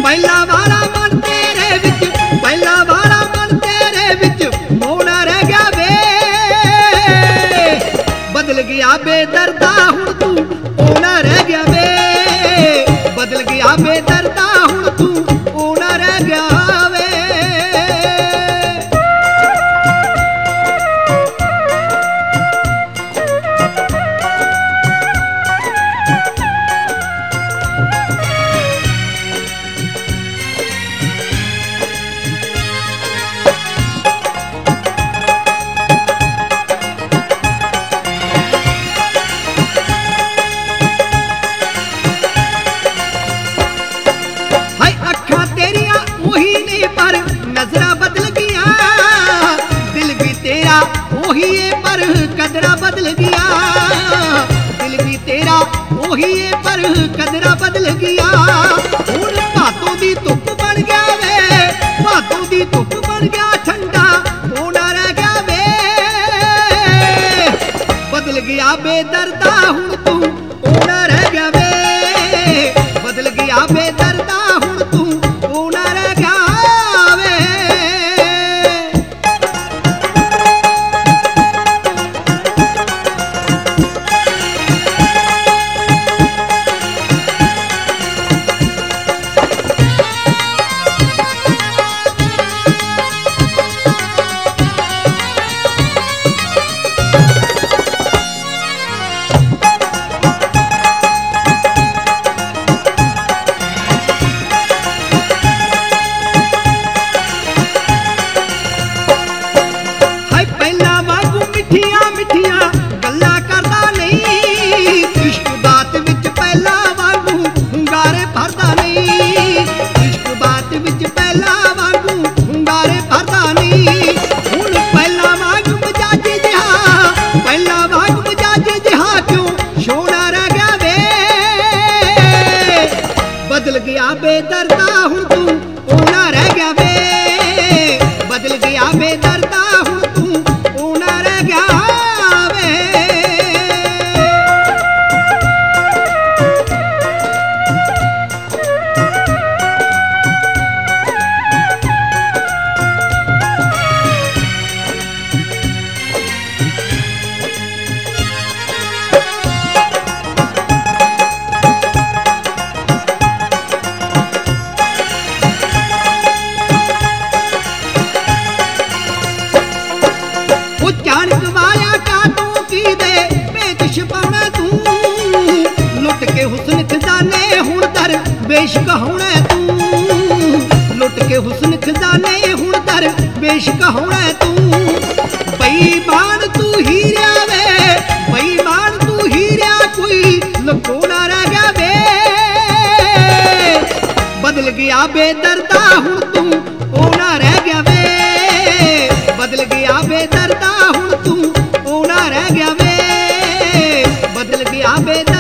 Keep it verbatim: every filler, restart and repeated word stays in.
ਪਹਿਲਾ ਵਾਲਾ ਮਨ ਤੇਰੇ ਵਿੱਚ, ਪਹਿਲਾ ਵਾਲਾ ਮਨ ਤੇਰੇ ਵਿੱਚ ਮੋੜਾ ਰਹਿ ਗਿਆ ਵੇ। ਬਦਲ ਗਿਆ ਬੇਦਰਦਾ ਹੁਣ ਤੂੰ ਉਹਨਾ ਰਹਿ ਗਿਆ ਵੇ। ਬਦਲ ਗਿਆ ਬੇਦਰਦਾ ਹੁਣ ਤੂੰ ਉਹਨਾ ਰਹਿ ਗਿਆ ਵੇ। ਨਜ਼ਰਾਂ ਬਦਲ ਗਿਆ ਦਿਲ ਵੀ ਤੇਰਾ ਉਹੀ ਏ ਪਰ ਕਦਰਾਂ ਬਦਲ ਗਿਆ। ਦਿਲ ਵੀ ਤੇਰਾ ਉਹੀ ਏ ਪਰ ਕਦਰਾਂ ਬਦਲ ਗਿਆ। ਹੁਣ ਭਾਦੋਂ ਦੀ ਧੁੱਪ ਬਣ ਗਿਆ ਵੇ, ਭਾਦੋਂ ਦੀ ਧੁੱਪ ਬਣ ਗਿਆ ਠੰਡਾ ਹੋਣਾ ਰਹਿ ਗਿਆ ਵੇ। ਬਦਲ ਗਿਆ ਬੇਦਰਦਾ ਹੁਣ ਤੂੰ ਹੋਣਾ ਰਹਿ ਗਿਆ ਵੇ। ਬਦਲ ਗਿਆ ਬੇਦਰਦਾ ਹੁਣ ਤੂੰ ਹੋਣਾ ਰਹਿ ਗਿਆ। बदल गया बेदर्दा हुण तू ओना रह गया वे। बदल गया बेदर्दा हुण तू ओना रह गया वे। हुस्न खजाने हुण दर बेशक होना तू। लुट के हुस्न खजाने हुण दर बेशक होना तू। बेईमान तू ही रहा वे, बेईमान तू ही रहा कोई लुकोना रह गया वे। बदल गया बेदर्दा हुण तू ओना रह गया वे। बदल गया बेदर्दा हुण तू ओना रह गया वे। बदल गया बेदर्दा